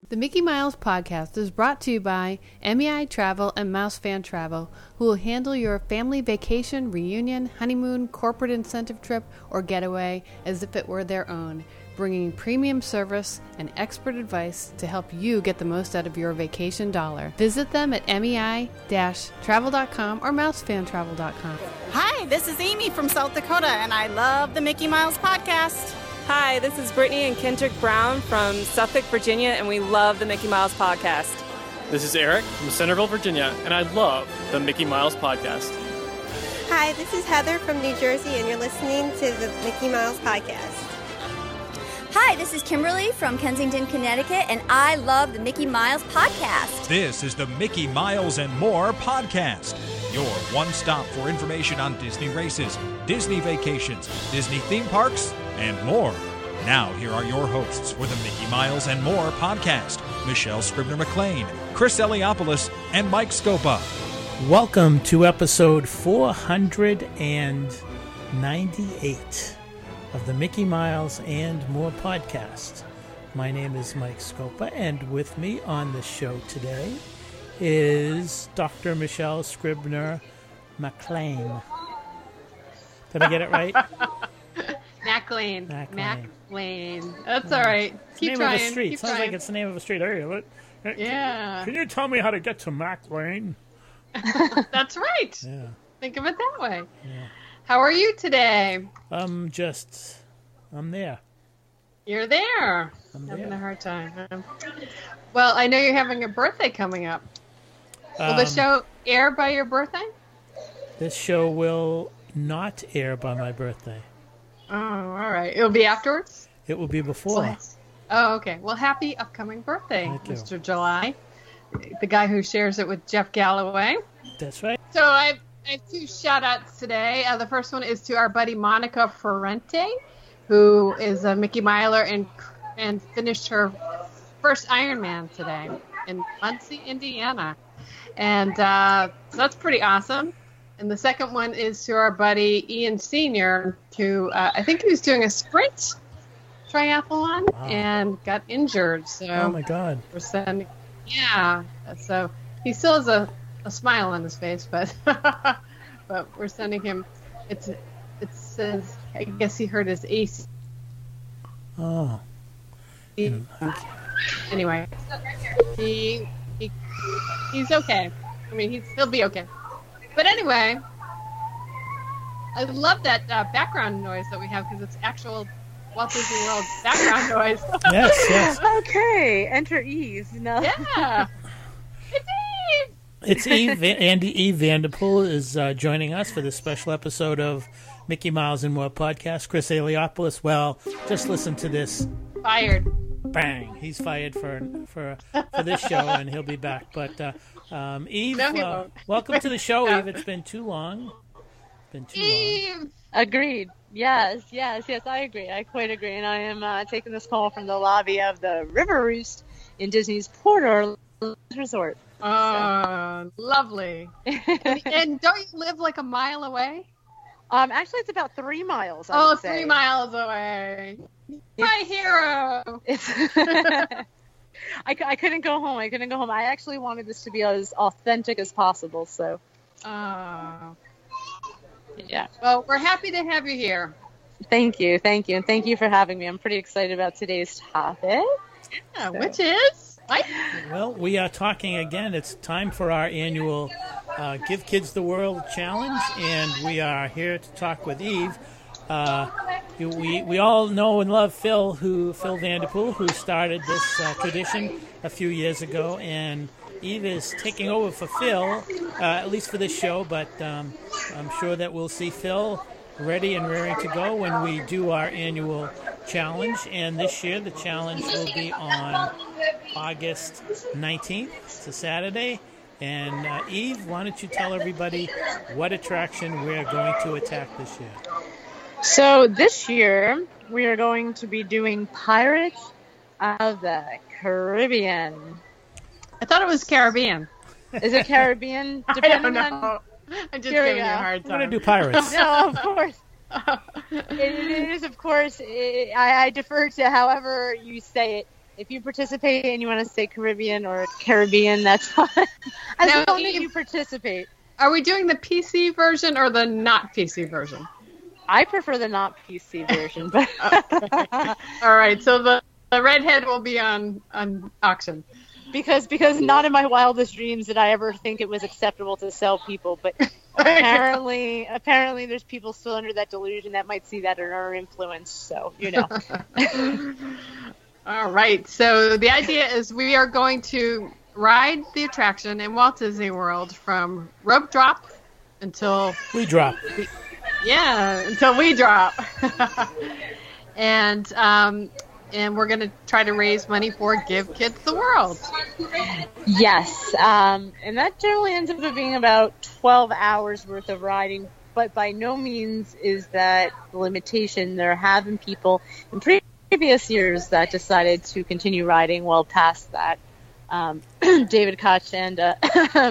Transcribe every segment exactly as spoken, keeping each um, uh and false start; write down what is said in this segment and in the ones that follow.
The Mickey Miles podcast is brought to you by M E I Travel and Mouse Fan Travel, who will handle your family vacation, reunion, honeymoon, corporate incentive trip, or getaway as if it were their own, bringing premium service and expert advice to help you get the most out of your vacation dollar. Visit them at M E I travel dot com or mouse fan travel dot com. Hi, this is Amy from South Dakota, and I love the Mickey Miles podcast. Hi, this is Brittany and Kendrick Brown from Suffolk, Virginia, and we love the Mickey Miles podcast. This is Eric from Centerville, Virginia, and I love the Mickey Miles podcast. Hi, this is Heather from New Jersey, and you're listening to the Mickey Miles podcast. Hi, this is Kimberly from Kensington, Connecticut, and I love the Mickey Miles podcast. This is the Mickey Miles and More podcast, your one stop for information on Disney races, Disney vacations, Disney theme parks, and more. Now, here are your hosts for the Mickey Miles and More podcast, Michelle Scribner-McLean, Chris Eliopoulos, and Mike Scopa. Welcome to episode four hundred ninety-eight of the Mickey Miles and More podcast. My name is Mike Scopa, and with me on the show today is Doctor Michelle Scribner-McLean. Did I get it right? McLean. McLean. McLean. That's all right. It's Keep the name trying. of a street. Keep Sounds trying. like it's the name of a street. Hey, what? Yeah. Can you tell me how to get to McLean? That's right. Yeah. Think of it that way. Yeah. How are you today? I'm just, I'm there. You're there. I'm Having there. a hard time. Huh? Well, I know you're having a birthday coming up. Will Um, the show air by your birthday? This show will not air by my birthday. Oh, all right. It'll be afterwards? It will be before. Oh, okay. Well, happy upcoming birthday, Thank you. Mister July. The guy who shares it with Jeff Galloway. That's right. So I have, I have two shout-outs today. Uh, the first one is to our buddy Monica Ferrente, who is a Mickey Miler and and finished her first Ironman today in Muncie, Indiana. And uh, so that's pretty awesome. And the second one is to our buddy Ian Senior, who uh, I think he was doing a sprint triathlon Wow. and got injured. So Oh my God. we're sending, yeah. So he still has a, a smile on his face, but but we're sending him. It's it says I guess he hurt his A C. Oh. He- Anyway, he he he's okay. I mean, he's he'll be okay. But anyway, I love that uh, background noise that we have because it's actual Walt Disney World background noise. Yes, yes. Okay, enter Eve. No. Yeah, it's Eve. It's Eve. Andy Eve Vanderpool is uh, joining us for this special episode of Mickey Miles and More podcast. Chris Eliopoulos. Well, just listen to this. Fired. Bang! He's fired for for for this show, and he'll be back. But uh, um, Eve, No, he uh, won't. welcome to the show, No. Eve. It's been too long. It's been too long. Eve. Agreed. Yes, yes, yes, I agree. I quite agree. And I am uh, taking this call from the lobby of the River Roost in Disney's Port Orleans Resort. Oh, lovely. and, and don't you live like a mile away? Um, actually, it's about three miles. I Oh, would three say. miles away. My hero. It's I, cou- I couldn't go home. I couldn't go home. I actually wanted this to be as authentic as possible. So, Oh. yeah. Well, we're happy to have you here. Thank you. Thank you. And thank you for having me. I'm pretty excited about today's topic. Yeah, which is Mike. Well, we are talking again. It's time for our annual uh, Give Kids the World Challenge, and we are here to talk with Eve. Uh, you- we we all know and love Phil, who Phil Vanderpool, who started this uh, tradition a few years ago, and Eve is taking over for Phil, uh, at least for this show. But um, I'm sure that we'll see Phil ready and raring to go when we do our annual challenge. And this year, the challenge will be on August nineteenth. It's a Saturday. And uh, Eve, why don't you tell everybody what attraction we're going to attack this year? So this year we are going to be doing Pirates of the Caribbean. I thought it was Caribbean. Is it Caribbean? I don't Depending know. on I'm just Here we giving you a go. hard We're time. going to do pirates. no, of course. it, it is, of course. It, I, I defer to however you say it. If you participate and you want to say Caribbean or Caribbean, that's fine. As Now, long as Eve- you participate. Are we doing the P C version or the not P C version? I prefer the not P C version, but All right, so the, the redhead will be on, on auction. because because not in my wildest dreams did I ever think it was acceptable to sell people, but apparently apparently there's people still under that delusion that might see that in our influence, so you know. All right, so the idea is we are going to ride the attraction in Walt Disney World from rope drop until We drop. yeah until we drop, and um, and we're gonna try to raise money for Give Kids the World. Yes, um, and that generally ends up being about twelve hours worth of riding, but by no means is that the limitation. There have been people in previous years that decided to continue riding well past that. Um, David Koch and uh,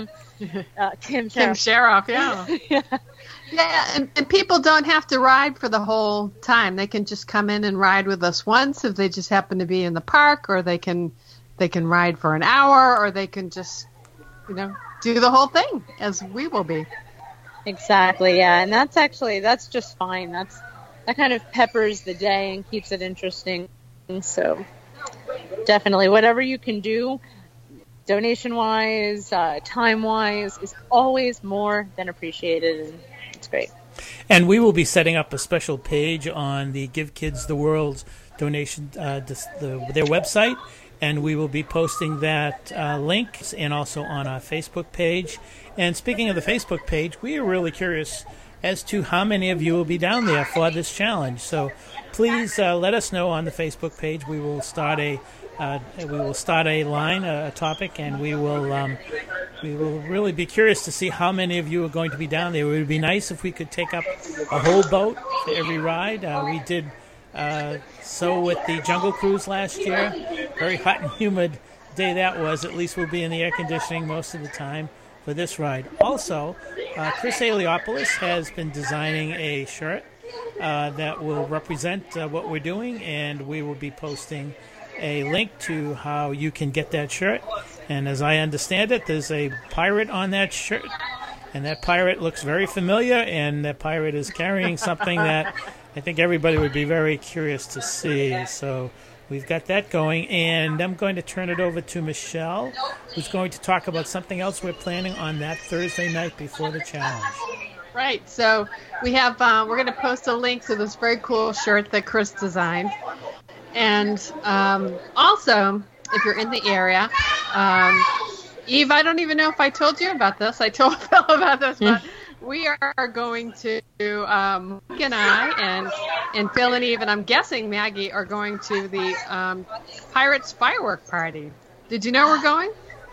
uh, Kim Kim Sheriff. Sheriff, yeah. Yeah. Yeah, and, and people don't have to ride for the whole time. They can just come in and ride with us once if they just happen to be in the park, or they can they can ride for an hour, or they can just, you know, do the whole thing as we will be. Exactly, yeah, and that's actually that's just fine. That's that kind of peppers the day and keeps it interesting. So definitely, whatever you can do, donation wise, uh, time wise, is always more than appreciated, and it's great. And we will be setting up a special page on the Give Kids the World's donation, uh, this, the, their website, and we will be posting that uh, link and also on our Facebook page. And speaking of the Facebook page, we are really curious as to how many of you will be down there for this challenge. So please uh, let us know on the Facebook page. We will start a uh, we will start a line, a, a topic, and we will um, we will really be curious to see how many of you are going to be down there. It would be nice if we could take up a whole boat for every ride. Uh, we did uh, so with the Jungle Cruise last year. Very hot and humid day that was. At least we'll be in the air conditioning most of the time for this ride. Also, uh, Chris Aliopoulos has been designing a shirt uh, that will represent uh, what we're doing, and we will be posting a link to how you can get that shirt. And as I understand it, there's a pirate on that shirt, and that pirate looks very familiar, and that pirate is carrying something that I think everybody would be very curious to see. So we've got that going, and I'm going to turn it over to Michelle, who's going to talk about something else we're planning on that Thursday night before the challenge. Right, so we have uh, we're going to post a link to this very cool shirt that Chris designed. And um, also, if you're in the area, um, Eve, I don't even know if I told you about this. I told Phil about this, but we are going to, um, Mike and I and and Phil and Eve, and I'm guessing Maggie, are going to the um, Pirates firework party. Did you know we're going?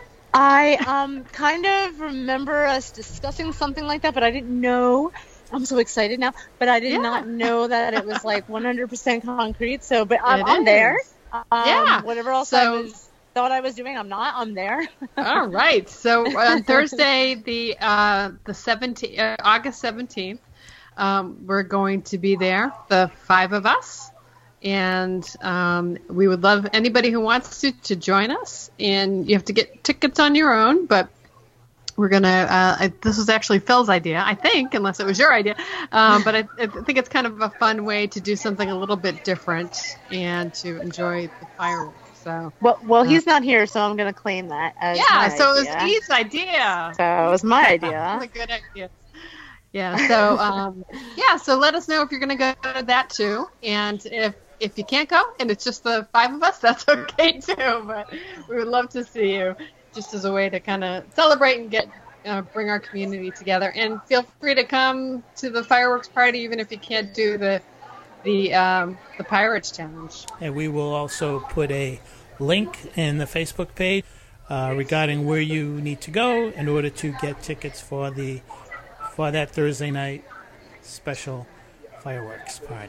I um kind of remember us discussing something like that, but I didn't know. I'm so excited now, but I did Yeah. not know that it was like one hundred percent concrete. So, but I'm, It I'm there. is. Um, Yeah. Whatever else So- I was thought I was doing, I'm not. I'm there. All right. So on Thursday, the uh, the seventeenth, uh, August seventeenth, um, we're going to be there, the five of us, and um, we would love anybody who wants to to join us. And you have to get tickets on your own, but we're gonna. Uh, I, this was actually Phil's idea, I think, unless it was your idea. Um, but I, I think it's kind of a fun way to do something a little bit different and to enjoy the fireworks. So. Well, well, he's not here, so I'm going to claim that as Yeah, my so it was idea. Eve's idea. So it was my That's idea. a good idea. Yeah, so um, yeah, so let us know if you're going to go to that too, and if if you can't go and it's just the five of us, that's okay too. But we would love to see you, just as a way to kind of celebrate and get uh, bring our community together. And feel free to come to the fireworks party, even if you can't do the the um, the Pirates Challenge. And we will also put a link in the Facebook page uh, regarding where you need to go in order to get tickets for the for that Thursday night special fireworks party.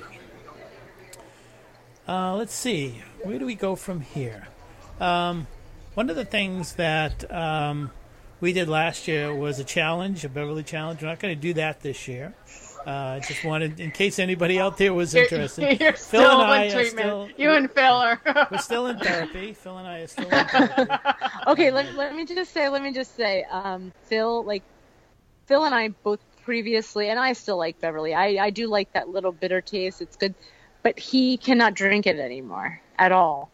Uh, let's see, where do we go from here? Um, one of the things that um, we did last year was a challenge, a Beverly Challenge. We're not going to do that this year. Uh, just wanted, in case anybody out there was interested. You're, you're Phil still and I in are treatment. still, you and Phil are. We're still in therapy. Phil and I are still in therapy. Okay, let, let me just say, let me just say, um, Phil, like, Phil and I both previously, and I still like Beverly. I, I do like that little bitter taste. It's good. But he cannot drink it anymore at all.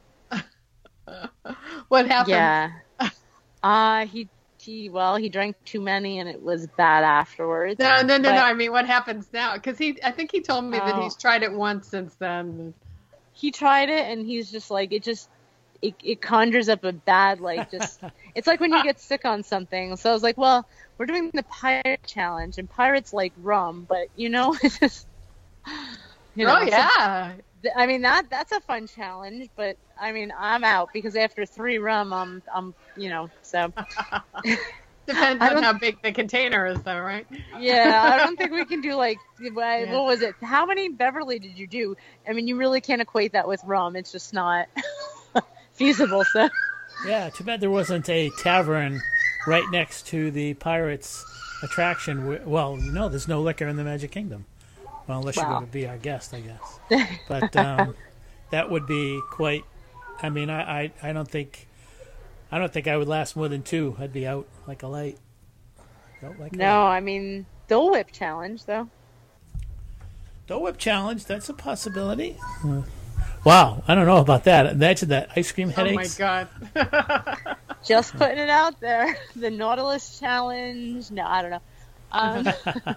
What happened? Yeah. Uh, he, he, well, he drank too many and it was bad afterwards. No, no, no, but, no. I mean, what happens now? Because he, I think he told me oh, that he's tried it once since then. He tried it and he's just like, it just, it, it conjures up a bad, like, just, it's like when you get sick on something. So I was like, well, we're doing the pirate challenge and pirates like rum, but you know, it's just, you know, oh, yeah. So, I mean, that that's a fun challenge, but I mean, I'm out because after three rum, I'm, I'm, you know, so. Depends on how big the container is, though, right? Yeah, I don't think we can do like, what, yeah. what was it? How many Beverly did you do? I mean, you really can't equate that with rum. It's just not feasible, so. Yeah, too bad there wasn't a tavern right next to the Pirates attraction. Well, you know, there's no liquor in the Magic Kingdom. Well, unless wow. you're going to be our guest, I guess. But um, that would be quite. I mean, I, I, I don't think, I don't think I would last more than two. I'd be out like a light. Out like no, a light. I mean Dole Whip challenge though. Dole Whip challenge. That's a possibility. Uh, wow, I don't know about that. Imagine that ice cream headaches. Oh my god. Just putting it out there. The Nautilus challenge. No, I don't know. Um,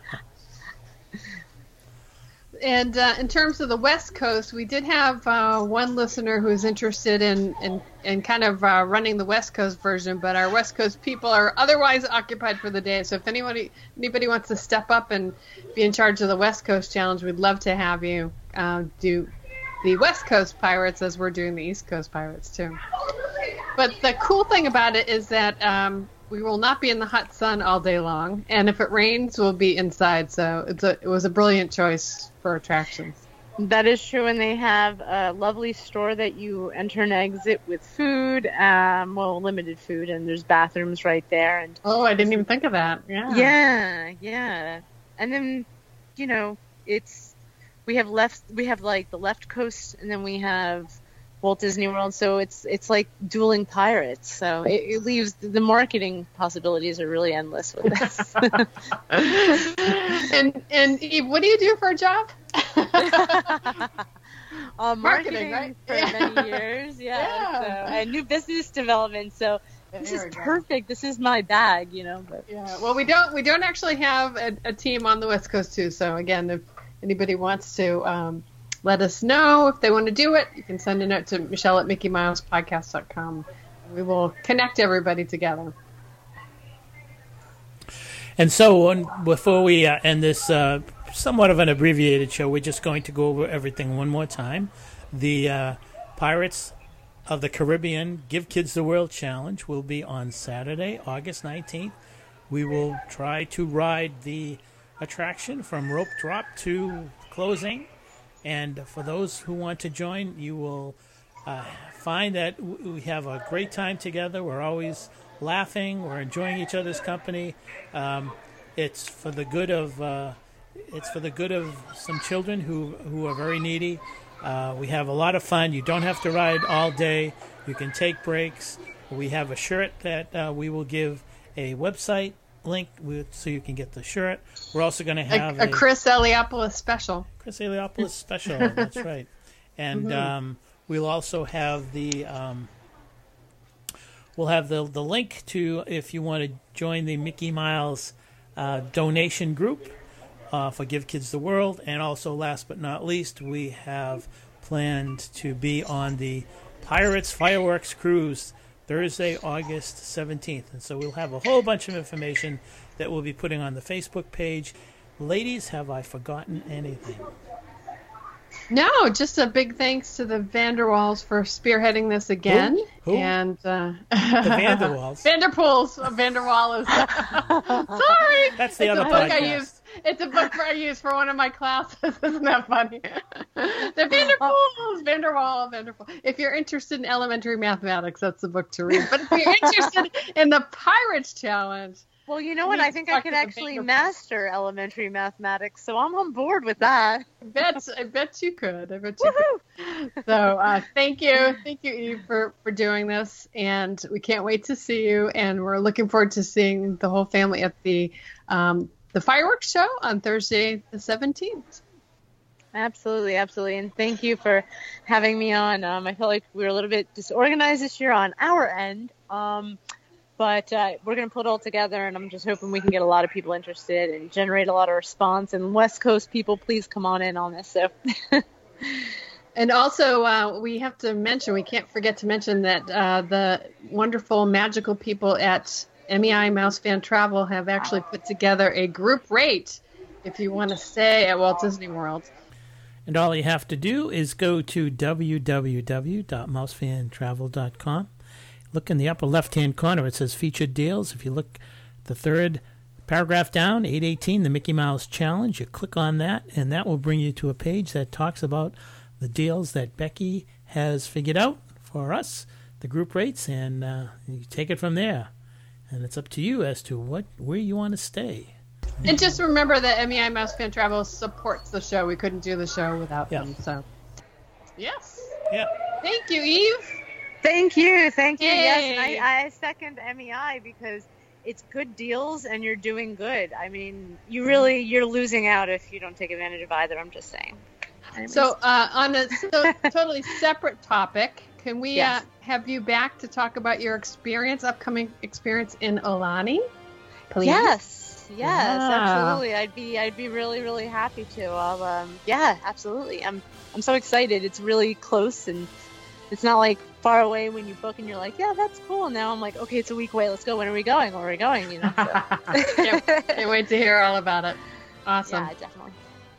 And uh, in terms of the West Coast, we did have uh, one listener who is interested in, in, in kind of uh, running the West Coast version, but our West Coast people are otherwise occupied for the day. So if anybody anybody wants to step up and be in charge of the West Coast Challenge, we'd love to have you uh, do the West Coast Pirates as we're doing the East Coast Pirates too. But the cool thing about it is that um, we will not be in the hot sun all day long, and if it rains, we'll be inside. So it's a, it was a brilliant choice for attractions. That is true, and they have a lovely store that you enter and exit with food, um, well, limited food, and there's bathrooms right there. And oh, I didn't even think of that. Yeah, yeah, yeah. And then, you know, it's we have left, we have like the left coast, and then we have Walt Disney World, so it's it's like dueling pirates. So it, it leaves the marketing possibilities are really endless with this. and and Eve, what do you do for a job? uh, marketing, marketing right? for yeah. many years, yeah. yeah. So, and new business development. So yeah, this is perfect. Go. This is my bag, you know. But yeah, well, we don't we don't actually have a, a team on the West Coast too. So again, if anybody wants to. Um, Let us know if they want to do it. You can send a note to Michelle at Mickey Miles Podcast dot com. We will connect everybody together. And so, on, before we uh, end this uh, somewhat of an abbreviated show, we're just going to go over everything one more time. The uh, Pirates of the Caribbean Give Kids the World Challenge will be on Saturday, August nineteenth. We will try to ride the attraction from rope drop to closing. And for those who want to join, you will uh, find that we have a great time together. We're always laughing. We're enjoying each other's company. Um, it's for the good of uh, it's for the good of some children who who are very needy. Uh, we have a lot of fun. You don't have to ride all day. You can take breaks. We have a shirt that uh, we will give a website link with, so you can get the shirt. We're also going to have a, a Chris Eliopoulos special. Chris Eliopoulos special. That's right. And mm-hmm. um, we'll also have the um, we'll have the the link to if you want to join the Mickey Miles uh, donation group uh, for Give Kids the World. And also, last but not least, we have planned to be on the Pirates Fireworks Cruise Thursday, August seventeenth. And so we'll have a whole bunch of information that we'll be putting on the Facebook page. Ladies, have I forgotten anything? No, just a big thanks to the Vanderwalls for spearheading this again. Who? Who? And uh, the Vanderwalls. Vanderpools. Vanderwall is. Sorry. That's the it's other a book podcast. I used. It's a book I used for one of my classes. Isn't that funny? The Vanderpools, Vanderwall, Vanderpool. If you're interested in elementary mathematics, that's the book to read. But if you're interested in the Pirates Challenge, Well, you know what? I think I talk could to the actually bigger- master elementary mathematics, so I'm on board with that. I bet, I bet you could. I bet you could. So uh, thank you. Thank you, Eve, for, for doing this. And we can't wait to see you. And we're looking forward to seeing the whole family at the um, the fireworks show on Thursday the seventeenth. Absolutely, absolutely. And thank you for having me on. Um, I felt like we were a little bit disorganized this year on our end. Um, but uh, we're going to put it all together, and I'm just hoping we can get a lot of people interested and generate a lot of response. And West Coast people, please come on in on this. So. And also, uh, we have to mention, we can't forget to mention that uh, the wonderful, magical people at M E I Mouse Fan Travel have actually put together a group rate if you want to stay at Walt Disney World. And all you have to do is go to w w w dot mouse fan travel dot com. Look in the upper left-hand corner. It says Featured Deals. If you look the third paragraph down, eight eighteen, the Mickey Mouse Challenge, you click on that, and that will bring you to a page that talks about the deals that Becky has figured out for us, the group rates, and uh, you take it from there. And it's up to you as to what where you want to stay. And just remember that M E I Mouse Fan Travel supports the show. We couldn't do the show without Yeah. them. So, yes. Yeah. Thank you, Eve. Thank you, thank you. Yay. Yes, and I, I second M E I because it's good deals and you're doing good. I mean, you really you're losing out if you don't take advantage of either. I'm just saying. Anyways. So, uh, on a so, totally separate topic, can we Yes. uh, have you back to talk about your experience, upcoming experience in Aulani? Please. Yes. Yes, Yeah. absolutely. I'd be I'd be really really happy to. I'll, um, yeah, absolutely. I'm I'm so excited. It's really close and it's not like far away when you book and you're like, yeah, that's cool. Now I'm like, okay, it's a week away. Let's go. When are we going? Where are we going? You know. So. can't, can't wait to hear all about it. Awesome. Yeah, definitely.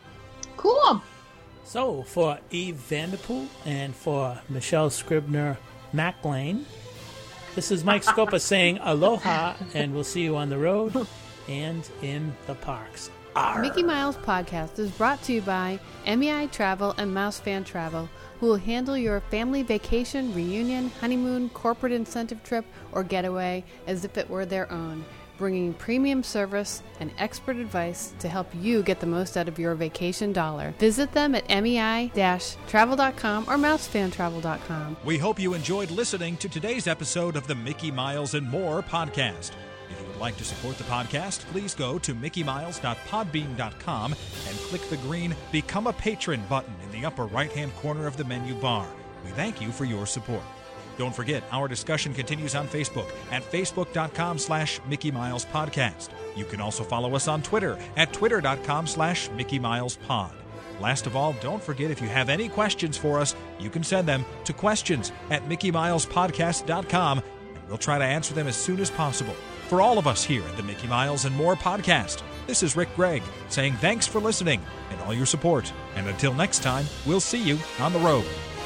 Cool. So, for Eve Vanderpool and for Michelle Scribner Maclane, this is Mike Scopa saying aloha, and we'll see you on the road and in the parks. Arr. Mickey Miles Podcast is brought to you by M E I Travel and Mouse Fan Travel, who will handle your family vacation, reunion, honeymoon, corporate incentive trip, or getaway as if it were their own, bringing premium service and expert advice to help you get the most out of your vacation dollar. Visit them at M E I travel dot com or mouse fan travel dot com. We hope you enjoyed listening to today's episode of the Mickey Miles and More podcast. If you would like to support the podcast, please go to mickey miles dot podbean dot com and click the green Become a Patron button in the upper right-hand corner of the menu bar. We thank you for your support. Don't forget, our discussion continues on Facebook at facebook dot com slash Mickey Miles Podcast. You can also follow us on Twitter at twitter dot com slash Mickey Miles Pod. Last of all, don't forget, if you have any questions for us, you can send them to questions at mickey miles podcast dot com, and we'll try to answer them as soon as possible. For all of us here at the Mickey Miles and More podcast, this is Rick Gregg saying thanks for listening and all your support. And until next time, we'll see you on the road.